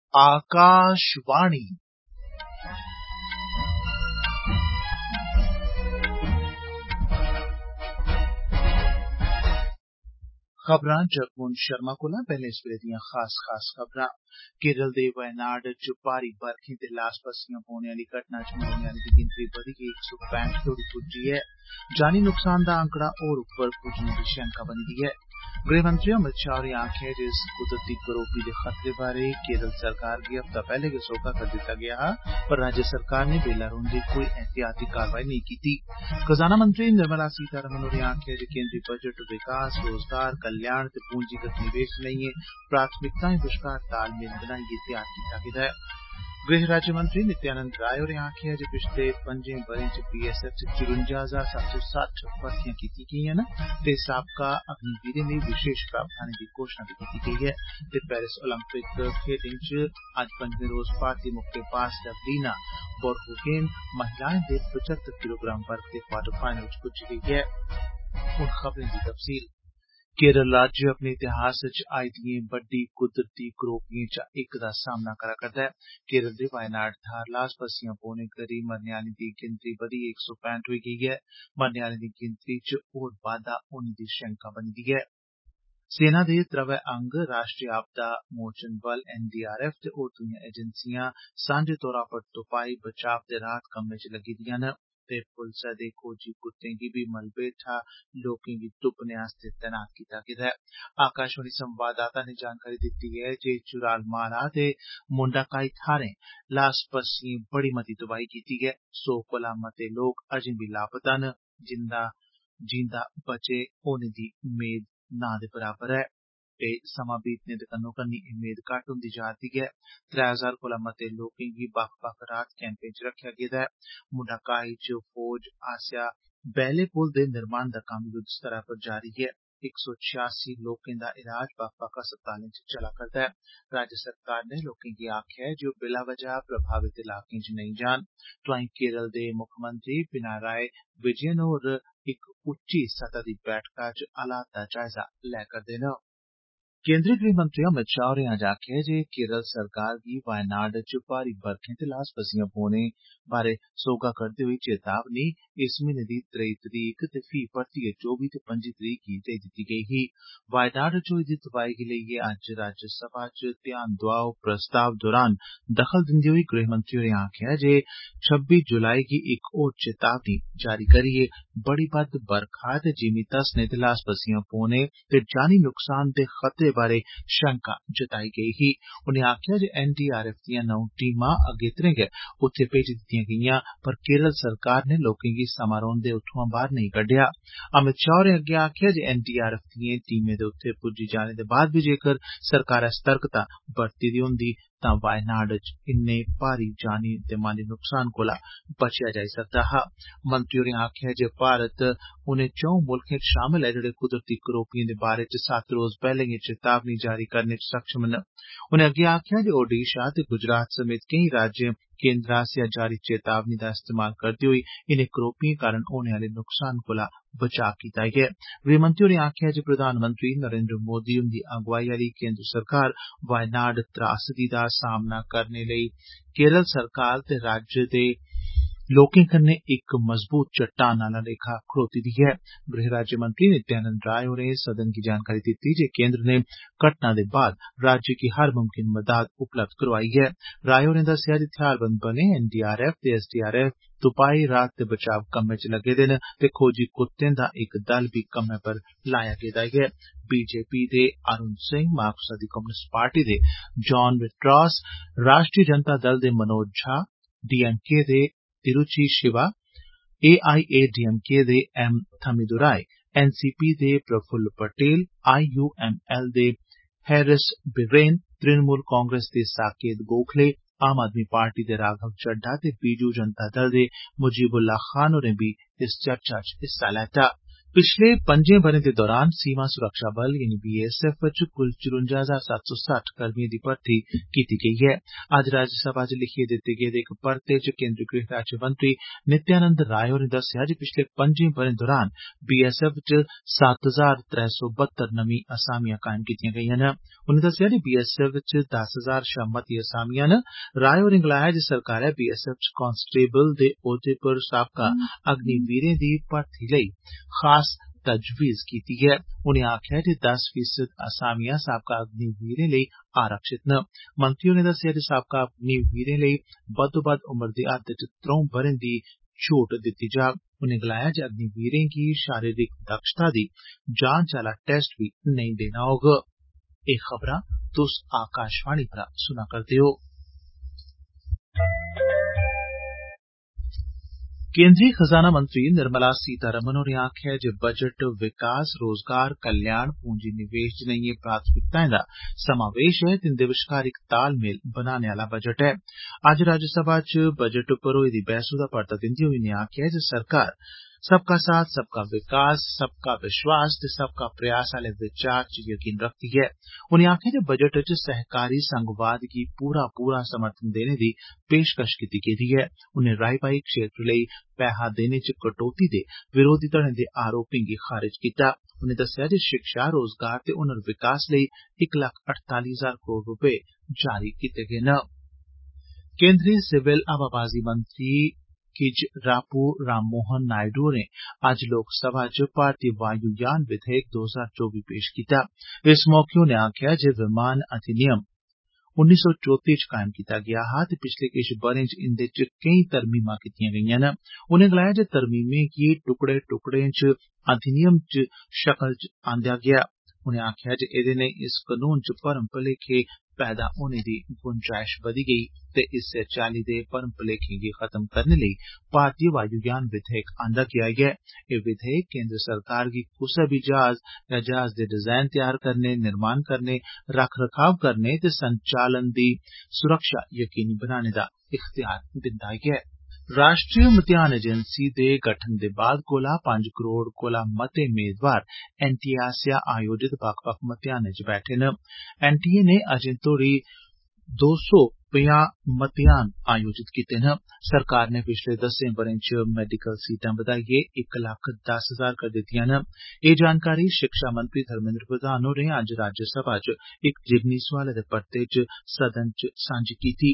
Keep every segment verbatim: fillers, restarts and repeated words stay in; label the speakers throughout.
Speaker 1: आकाशवाणी खबरां जगमोहन शर्मा कोला पैहले इस वेले दियां खास खास खबरां। केरल दे वायनाड च भारी बरखें ते लास पस्सियां पौने आली घटना च मरोने आली दी गिनतरी बधियै इक सौ पैंठ तोड़ी पुज्जी ऐ। जानी नुकसान दा आंकड़ा होर उप्पर पुज्जने दी शैंका बनी दी ऐ। गृहमंत्री अमित शाह होरें आखेआ जे इस कुदरती करोपी दे खतरे बारै केरल सरकार गी हफ्ता पैहले गै सोह्गा करी दित्ता गेआ हा, पर राज्य सरकार नै बेल्ला रौंदे कोई एहतियाती कारवाई नेईं कीती। खजाना मंत्री निर्मला सीतारमण होरें आखेआ जे केंद्री बजट विकास, रोजगार, कल्याण ते पूंजीगत निवेश जनेहियें प्राथमिकताएं बश्कार तालमेल बनाइयै तैयार कीता गेदा ऐ। गृह राज्यमंत्री नित्यानंद राय होरें आखेआ जे पिछले पंजें ब'रें च बीएसएफ च चुरुंजा हजार सत्त सौ सट्ठ भर्थियां कीतियां गेइयां न ते साबका अग्निवीरें लेई विशेष प्रावधानें दी घोषणा बी कीती गेई ऐ। ते पेरिस ओलंपिक खेड्डें च अज्ज पंजमें रोज भारतीय मुक्केबाज लवलीना बोरगोहेन महिलाएं दे पचहत्तर किलोग्राम वर्ग दे क्वार्टर फाइनल च पुज्जी गेई ऐ। हुन खबरें दी तफसील। केरल राज्य अपने इतिहास च आई दिएं बड्डी कुदरती करोपिएं चा इक दा सामना करा करदा ऐ। केरल दे वायनाड थाहर लास पस्सियां पौने करी मरने आलें दी गिनतरी बधियै इक सौ पैंठ होई गेई ऐ। मरने आलें दी गिनतरी च होर बाद्दा होने दी शैंका बनी दी ऐ। सेना दे त्रवै अंग राष्ट्रीय आपदा मोचन बल एनडीआरएफ ते होर दुईयां एजेंसियां सांझे तौरा पर तुपाई, बचाव ते राहत कम्में च लग्गी दियां न ते पुलसै दे खोजी कुत्तें गी बी मलबे हेठा लोकें गी तुप्पने आस्तै तैनात कीता गेदा ऐ। आकाशवाणी संवाददाता नै जानकारी दित्ती ऐ जे चुरालमाला ते मुंडाकाई थाहरें लास पस्सियें बड़ी मती तबाही कीती ऐ। सौ कोला मते लोक अजें बी लापता न, जिंदा जींदा बचे होने दी मेद नां दे बराबर ऐ ते समां बीतने दे कन्नो कन्नी एह् मेद घट्ट हुंदी जा'रदी ऐ। त्रै हजार कोला मते लोकें गी बक्ख बक्ख राहत कैंपें च रखेआ गेदा ऐ। मुंडाकाई च फौज आसेआ बैले पुल दे निर्माण दा कम्म युद्ध स्तरै पर जारी ऐ। इक सौ छियासी लोकें दा इलाज बक्ख बक्ख अस्पतालें च चला करदा ऐ। राज्य सरकार नै लोकें गी आखेआ ऐ जे ओह् बिला वजह प्रभावित इलाकें च नेईं जान। तोआईं केरल दे मुक्खमंत्री पिनाराई विजयन होर इक उच्ची सतह दी बैठका च हालात दा जायजा लै करदे न। केंद्री गृहमंत्री अमित शाह होरें अज्ज आखेआ ऐ जे केरल सरकार गी वायनाड च भारी बरखें ते लास पस्सियां पौने बारै सोह्गा करदे होई चेतावनी इस म्हीने दी त्रेई तरीक ते फ्ही परतियै चौबी ते पंजी तरीक गी देई दित्ती गेई ही। वायनाड च होई दी तबाही गी लेइयै अज्ज राज्यसभा च ध्यान दोआओ प्रस्ताव दौरान दखल दिंदे होई गृहमंत्री होरें आखेआ जे छब्बी जुलाई गी इक होर चेतावनी जारी करियै बड़ी बद्द बरखा ते जिमीं धसने ते लास पस्सियां पौने ते जानी नुकसान दे खतरे बारै शैंका जताई गेई ही। उनें आखेआ जे एनडीआरएफ दियां नौ टीमां अगेत्रे गै उत्थे भेजी दित्तियां गेईयां, पर केरल सरकार नै लोकें गी समां रौंदे उत्थुआं बाहर नेईं कड्डेआ। अमित शाह होरें अग्गे आखेआ जे एनडीआरएफ दिएं टीमें दे उत्थे पुज्जी जाने दे बाद बी जेकर सरकारै सतर्कता बरती दी होंदी तां वायनाड च इन्ने भारी जानी ते माली नुकसान कोला बचेआ जाई सकदा हा। मंत्री होरें आखेआ जे भारत उनें चौं मुल्खें च शामल ऐ जेहड़े कुदरती करोपिएं दे बारै च सत्त रोज पैहले गै चेतावनी जारी करने च सक्षम न। उनें अग्गे आखेआ जे ओडीशा ते गुजरात समेत केई राज्य केंद्र आसेआ जारी चेतावनी दा इस्तेमाल करदे होई इनें करोपिएं कारण होने आले नुकसान कोला बचाऽ कीता ऐ। गृहमंत्री होरें आखेआ जे प्रधानमंत्री नरेन्द्र मोदी हुंदी अगुवाई आली केंद्र सरकार वायनाड त्रासदी दा सामना करने लेई केरल सरकार ते राज्य दे लोकें कन्नै इक मजबूत चट्टान आला लेखा खड़ोती दी ऐ। गृह राज्यमंत्री नित्यानंद राय होरें सदन गी जानकारी दित्ती जे केंद्र नै घटना दे बाद राज्य गी हर मुमकिन मदाद उपलब्ध करोआई ऐ। राय होरें दस्सेआ जे थेआरबंद बलें एनडीआरएफ ते एसडीआरएफ तुपाई, राहत ते बचाव कम्में च लग्गे दे न ते खोजी कुत्तें दा इक दल बी कम्मै पर लाया गेदा ऐ। बीजेपी दे अरुण सिंह, मार्क्सवादी कम्युनिस्ट पार्टी दे जॉन विट्रास, राष्ट्रीय जनता दल दे मनोज झा, डीएमके दे तिरुची शिवा, एआईएडीएमके दे एम थमीदुराई, एनसीपी दे प्रफुल्ल पटेल, आईयूएमएल दे हैरिस बिरेन, तृणमूल कांग्रेस दे साकेत गोखले, आम आदमी पार्टी दे राघव चड्ढा ते बीजू जनता दल दे मुजीबुल्ला खान होरें बी इस चर्चा च हिस्सा लैता। पिछले पंजें ब'रें दे दौरान सीमा सुरक्षा बल यानी बीएसएफ च कुल चरुंजा हजार सत्त सौ सट्ठ कर्मिएं दी भर्थी कीती गेई ऐ। अज्ज राज्यसभा च लिखियै दित्ते गेदे इक परते च केन्द्री गृह राज्यमंत्री नित्यानंद राय होरें दस्सेआ जे पिछले पंजें ब'रें दौरान बीएसएफ च सत्त हजार त्रै सौ बहत्तर नमीं असामियां कायम कीतियां गेईयां न। उनें दस्सेआ जे बीएसएफ च दस हजार शा मती असामियां न। राय होरें गलाया जे सरकारै बीएसएफ च कांस्टेबल दे औह्दे पर साबका अग्निवीरें दी भर्थी लेई खास तजवीज कीती ऐ। उनें आखेआ जे दस फीसद असामियां साबका अग्निवीरें लेई आरक्षित न। मंत्री होरें दस्सेआ जे साबका अग्निवीरें लेई बद्धोबद्ध उम्र दी हद च त्रौं ब'रें दी छूट दित्ती जाग। उनें गलाया जे अग्निवीरें गी शारीरिक दक्षता दी जांच आला टेस्ट बी नेईं देना होग। एह खबरां तुस आकाशवाणी परा सुना करदे ओ। केन्द्रीय खजाना मंत्री निर्मला सीतारमण होरें आखेआ जे बजट विकास, रोजगार, कल्याण, पूंजी निवेश जनेइयें प्राथमिकताएं दा समावेश ऐ ते इंदे बश्कार इक तालमेल बनाने आला बजट ऐ। अज्ज राज्यसभा च बजट पर होई दी बैह्सू दा परता दिंदे होई उनें आखेआ जे सरकार सबका साथ, सबका विकास, सबका विश्वास ते सबका प्रयास आले विचार च यकीन रखदी ऐ। उनें आखेआ जे बजट च सहकारी संघवाद गी पूरा पूरा समर्थन देने दी पेशकश कीती गेदी ऐ। उनें राई बाई क्षेत्र लेई पैहा देने च कटौती दे विरोधी धड़ें दे आरोपें गी खारिज कीता। उनें दस्सेआ जे शिक्षा, रोजगार ते हुनर विकास लेई इक लक्ख अड़ताली हजार करोड़ रपे जारी कीते गे न। केन्द्रीय सिविल हवाबाजी मंत्री किजरापू राममोहन नायडू होरें अज्ज लोकसभा च भारतीय वायुयान विधेयक दो हजार चौबी पेश कीता। इस मौके उनें आखेआ जे विमान अधिनियम उन्नी सौ चौती च कायम कीता गेआ हा ते पिछले किश ब'रें च इंदे च केई तरमीमां कीतियां गेईयां न। उनें गलाया जे तरमीमें गी टुकड़े टुकड़े च अधिनियम च शकल च आंदा गेआ। उनें आखेआ जे एह्दे नै इस कनून च भरम भलेखे पैदा होने दी गुंजाइश बधी गेई ते इस्सै चाल्ली दे भरम भलेखें गी खत्म करने लेई भारतीय वायुयान विधेयक आंदा गेआ ऐ। एह् विधेयक केन्द्र सरकार गी कुसै बी जहाज या जहाज दे डिजाइन तैयार करने, निर्माण करने, रख रखाव करने ते संचालन दी सुरक्षा यकीनी बनाने दा इख्तियार दिंदा ऐ। राष्ट्रीय मतेयान एजेंसी दे गठन दे बाद कोला पंज करोड़ कोला मते मेदवार एनटीए आसेआ आयोजित बक्ख बक्ख मतेयानें च बैठे न। एनटीए नै अजें तोड़ी दो सौ पंजाह् मतेयान आयोजित कीते न। सरकार नै पिछले दस्सें ब'रें च मेडिकल सीटां बधाइयै इक लक्ख दस हजार करी दित्तियां न। एह् जानकारी शिक्षा मंत्री धर्मेन्द्र प्रधान होरें अज्ज राज्यसभा च इक जिमनी सोआलै दे परते च सदन च सांझी कीती।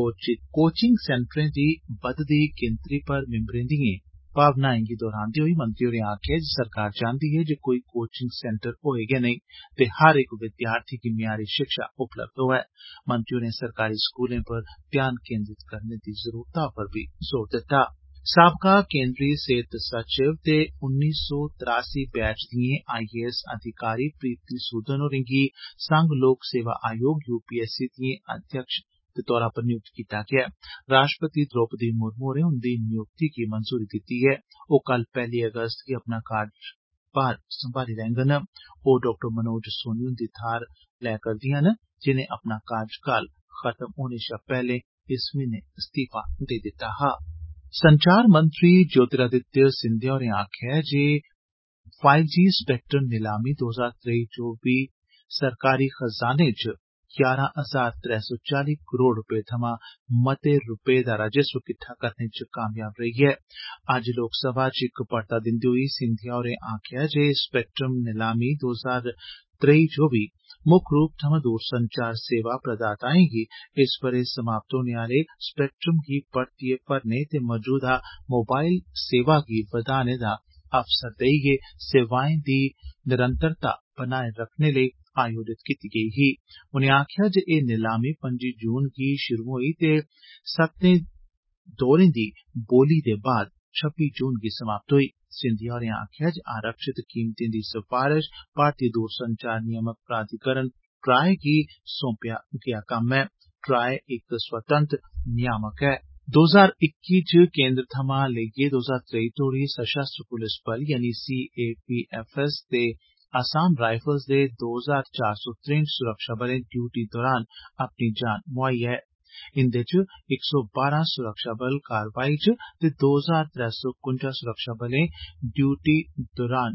Speaker 1: कोचिंग सेंटरें दी बधदी गिनतरी पर मिंबरें दिएं भावनाएं गी दोहरांदे होई मंत्री होरें आखेआ जे सरकार चांहदी ऐ जे कोई कोचिंग सेंटर होए गै नेईं ते हर इक विद्यार्थी गी मयारी शिक्षा उपलब्ध होऐ। मंत्री होरें सरकारी स्कूलें पर ध्यान केन्द्रित करने दी जरूरता पर बी जोर दित्ता। साबका केन्द्री सेहत सचिव ते उन्नी सौ त्रासी बैच दिएं आईएएस अधिकारी प्रीति सूदन होरें गी संघ लोक सेवा आयोग यूपीएससी दिएं अध्यक्ष दे तौरा पर नियुक्त कीता गेआ ऐ। राष्ट्रपति द्रौपदी मुर्मू होरें उंदी नियुक्ति गी मंजूरी दित्ती ऐ। ओह् कल पैह्ली अगस्त गी अपना कार्यभार संभाली लैंगन। ओह् डाक्टर मनोज सोनी हुंदी थाह्र लै करदिआं न, जिनें अपना कार्यकाल खत्म होने शा पैह्ले इस म्हीने इस्तीफा देई दित्ता हा। संचार मंत्री ज्योतिरादित्य सिंधिया होरें आखेआ ऐ जे फाइव जी स्पेक्ट्रम नीलामी दो हजार त्रेई चौबी सरकारी खजाने च ग्यारां हजार त्रै सौ चाली करोड़ रपे थमां मते रपे दा राजस्व किट्ठा करने च कामयाब रेही ऐ। अज्ज लोकसभा च इक परता दिंदे होई सिंधिया होरें आखेआ जे स्पेक्ट्रम नीलामी दो हजार त्रेई चौबी मुक्ख रूप थमां दूरसंचार सेवा प्रदाताएं गी इस ब'रे समाप्त होने आले स्पेक्ट्रम गी परतियै भरने ते मौजूदा मोबाइल सेवा गी बधाने दा अवसर देइयै सेवाएं दी निरंतरता बनाए रखने लेई आयोजित कीती गेई ही। उनें आखेआ जे एह् नीलामी पंजी जून गी शुरू होई ते सत्तें दौरें दी बोली दे बाद छब्बी जून गी समाप्त होई। सिंधिया होरें आखेआ जे आरक्षित कीमतें दी सफारश भारतीय दूरसंचार नियामक प्राधिकरण ट्राई गी सौंपेआ गेआ कम्म ऐ। ट्राई इक स्वतंत्र नियामक ऐ। दो हजार इक्की च केन्द्र थमां लेइयै दो हजार त्रेई तोड़ी सशस्त्र पुलस बल यानी सीएपीएफएस ते आसाम राइफल्स दे दो हजार चार सौ त्रेंठ सुरक्षा बलें ड्यूटी दौरान अपनी जान मुआई ऐ। इंदे च इक सौ बारां सुरक्षा बल कारवाई च ते दो हजार त्रै सौ कुंजा सुरक्षा बलें ड्यूटी दौरान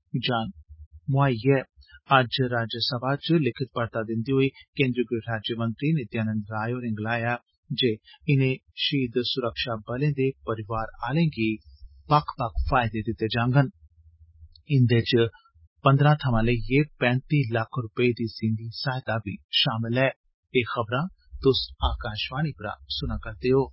Speaker 1: जान मुआई ऐ। अज्ज राज्यसभा च लिखित परता दिंदे होई केन्द्री गृह राज्यमंत्री नित्यानंद राय होरें गलाया जे इनें शहीद सुरक्षा बलें दे परिवार आलें गी बक्ख बक्ख फायदे दित्ते जांगन। इंदे च पंदरां थमां लेइयै पैंती लक्ख रपे दी सींधी सहायता बी शामल ऐ। एह खबरां तुस आकाशवाणी परा सुना करदे ओ।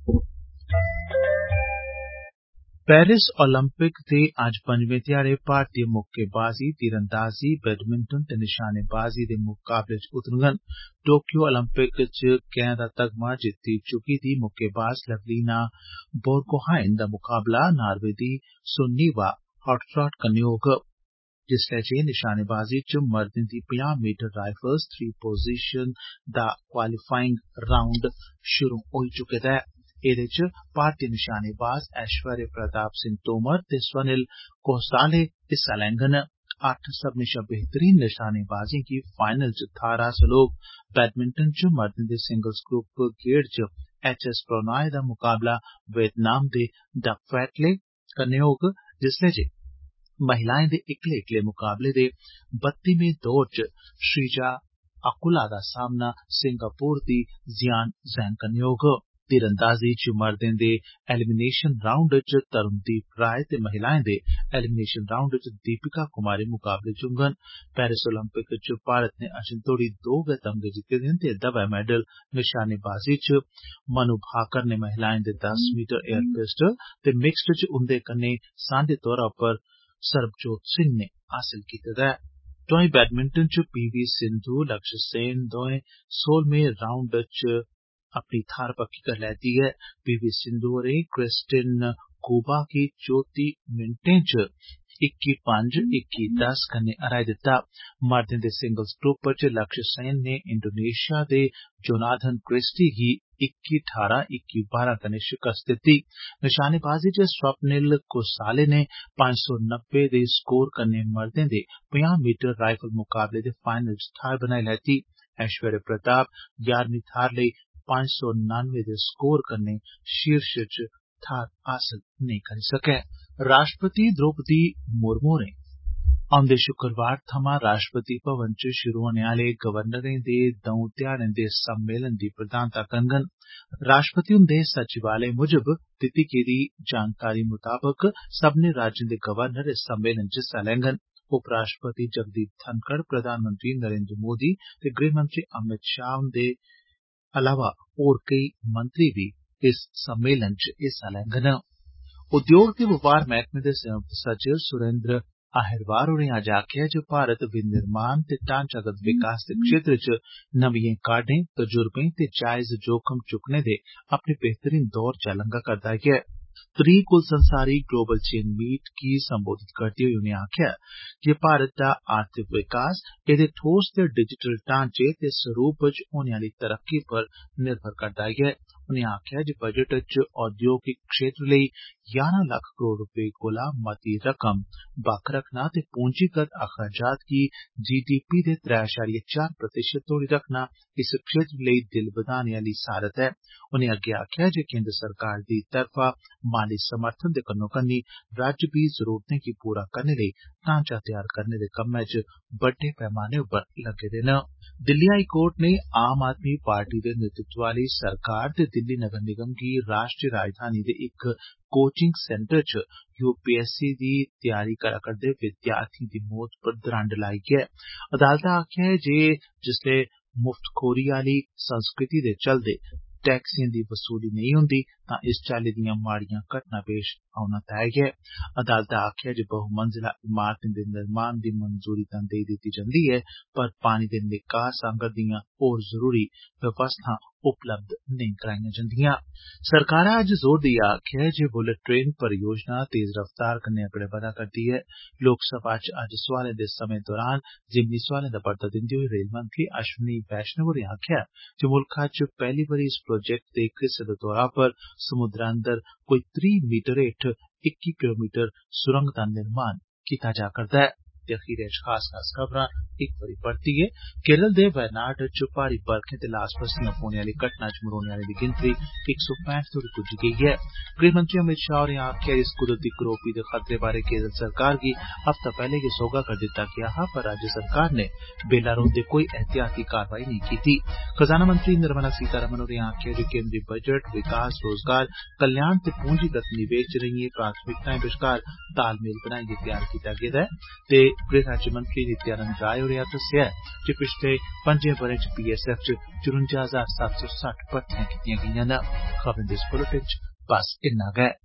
Speaker 1: पेरिस ओलंपिक दे अज्ज पंजमें ध्याड़े भारतीय मुक्केबाजी, तीरंदाजी, बैडमिंटन ते निशानेबाजी दे मुकाबले च उतरङन। टोक्यो ओलंपिक च कैंह दा तगमा जित्ती चुकी दी मुक्केबाज लवलीना बोरगोहाइन दा मुकाबला नार्वे दी सुन्नीवा हॉटस्टॉट कन्नै होग। जिसलै जे निशानेबाजी च मर्दें दी पंजाह् मीटर राइफल्स थ्री पोजिशन दा क्वालीफाइंग राउंड शुरू होई चुके दा ऐ। एदे च भारतीय निशानेबाज ऐश्वर्य प्रताप सिंह तोमर ते स्वनिल कोहसाले हिस्सा लैंगन। अट्ठ सब्बनें शा बेहतरीन निशानेबाजें गी फाइनल च थाह्र हासल होग। बैडमिंटन च मर्दें दे सिंगल्स ग्रुप गेड़ च एच एस प्रणॉय दा मुकाबला वियतनाम दे डक फैटले कन्नै होग, जिसलै जे महिलाएं दे इक्कले इक्कले मुकाबले दे बत्तीमें दौर च श्रीजा अकुला दा सामना सिंगापुर दी जियान जैंग कन्नै होग। तीरंदाजी च मर्दें दे एलिमिनेशन राउंड च तरुणदीप राय ते महिलाएं दे एलिमिनेशन राउंड च दीपिका कुमारी मुकाबले च होङन। पेरिस ओलंपिक च भारत नै अजें तोड़ी दो गै तमगे जित्ते दे न ते दवै मेडल निशानेबाजी च मनु भाकर ने महिलाएं दे दस मीटर एयर पिस्टल ते मिक्स्ड च उन्दे कन्नै सांझे तौरा पर सरबजोत सिंह ने हासल कीते दा ऐ। तोआईं बैडमिंटन च पी वी सिंधु, लक्ष्य सेन दोएं सोलहमें राउंड च अपनी थाह्र पक्की करी लैती ऐ। पी वी सिंधु होरें क्रिस्टिन कूबा गी चौत्ती मिंटें च इक्की पंज, इक्की दस कन्नै हराई दित्ता। मर्दें दे सिंगल्स ग्रुप च लक्ष्य सेन ने इंडोनेशिया दे जोनाथन क्रिस्टी गी इक्की ठारां, इक्की बारां कन्नै शिकस्त दित्ती। निशानेबाजी च स्वप्निल कोसाले ने पंज सौ नब्बे दे स्कोर कन्नै मर्दें दे पंजाह् मीटर राइफल मुकाबले दे फाइनल च थाह्र बनाई लैती। ऐश्वर्य प्रताप ञारमीं थाह्र लेई पंज सौ नानवे दे स्कोर कन्नै शीर्ष च थाह्र हासल नेईं करी सकै। राष्ट्रपति द्रौपदी मुर्मू होरें औंदे शुक्रवार थमां राष्ट्रपति भवन च शुरू होने आले गवर्नरें दे दंऊ ध्याड़ें दे सम्मेलन दी प्रधानता करङन। राष्ट्रपति हुन्दे सचिवालय मुजब दित्ती गेदी जानकारी मुताबक सब्बनें राज्यें दे गवर्नर इस सम्मेलन च हिस्सा लैङन। उपराष्ट्रपति जगदीप धनखड़, प्रधानमंत्री नरेन्द्र मोदी ते गृहमंत्री अमित शाह हुन्दे अलावा होर केई मंत्री बी इस सम्मेलन च हिस्सा लैङन। उद्योग ते बपार मैह्कमे दे संयुक्त सचिव सुरेन्द्र अहिरवार होरें अज्ज आखेआ जे भारत विनिर्माण ते ढांचागत विकास दे क्षेत्र च नमिएं काह्डें, तजुर्बें ते जायज जोखम चुक्कने दे अपने बेहतरीन दौर चा लंघा करदा ऐ। त्री कुल संसारी ग्लोबल चेन मीट गी संबोधित करदे होई उनें आखेआ जे भारत दा आर्थिक विकास एदे ठोस ते डिजिटल ढांचे ते सरूप च होने आली तरक्की पर निर्भर करदा ऐ। उनें आखेआ जे बजट च औद्योगिक क्षेत्र लेई ञारां लक्ख करोड़ रपे कोला मती रकम बक्ख रखना ते पूंजीगत अखराजात गी जी डी पी दे त्रै अशारिया चार प्रतिशत तोड़ी रखना इस क्षेत्र लेई दिल बधाने आली सारत ऐ। उनें अग्गे आखेआ जे केन्द्र सरकार दी तरफा माली समर्थन दे कन्नो कन्नी राज्य बी जरूरतें गी पूरा करने लेई ढांचा तैयार करने दे कम्मै च बड्डे पैमाने उप्पर लग्गे दे न। दिल्ली हाई कोर्ट ने आम आदमी पार्टी दे नेतृत्व आली सरकार ते दिल्ली नगर निगम गी राष्ट्रीय राजधानी दे इक कोचिंग सेंटर च यू पी एस सी दी तैयारी करा करदे विद्यार्थिएं दी मौत पर दरंड लाई ऐ। अदालतै आखेआ ऐ जे जिसलै मुफ्तखोरी आली संस्कृति दे चलदे टैक्सें दी वसूली नेई होंदी तां इस चाल्ली दियां माड़ियां घटनां पेश औना तय ऐ। अदालतै आखेआ जे बहुमंजिला इमारतें दे निर्माण दी मंजूरी तां देई दित्ती जंदी ऐ, पर पानी दे निकास आंगर दियां होर जरूरी व्यवस्थां उपलब्ध नेईं कराईयां जंदियां। सरकारै अज्ज जोर देइयै आखेआ ऐ जे बुलेट ट्रेन परियोजना तेज रफ्तार कन्नै अगड़े बधा करदी ऐ। लोकसभा च अज्ज सोआलें दे समें दौरान जिमनी सोआलें दा परता दिंदे होई रेल मंत्री अश्विनी वैष्णव होरें आखेआ जे मुल्खा च पैहली बारी इस प्रोजेक्ट दे इक हिस्से दे तौरा पर समुद्रै अंदर कोई त्रीह् मीटर हेठ इक्की किलोमीटर सुरंग दा निर्माण कीता जा करदा ऐ। ते अखीरै च खास खास खबरां इक बारी परतियै केरल दे वायनाड च भारी बरखें ते लास पस्सियां पौने आली घटना च मरोने आलें दी गिनतरी इक सौ पैंठ तोड़ी पुज्जी गेई ऐ। गृहमंत्री अमित शाह होरें आक्खेआ इस कुदरती करोपी दे खतरे बारै केरल सरकार गी हफ्ता पैहले गै सोहगा करी दित्ता गेआ हा, पर राज्य सरकार नै बेल्ला रौंदे कोई एहतियाती कारवाई नेईं कीती। खजाना मंत्री निर्मला सीतारमण होरें आक्खेआ जे केंद्री बजट विकास, रोजगार, कल्याण ते पूंजीगत निवेश जनेइयें प्राथमिकताएं बश्कार तालमेल बनाइयै तैयार कीता गेदा ऐ ते गृह राज्यमंत्री नित्यानंद राय होरें दस्सेआ जे पिछले पंजें ब'रें च बी एस एफ च चुरुंजा हजार सत्त सौ सट्ठ भर्थियां कीतियां गेइयां न। खबरें दे इस बुलेटिन च बस इन्ना गै।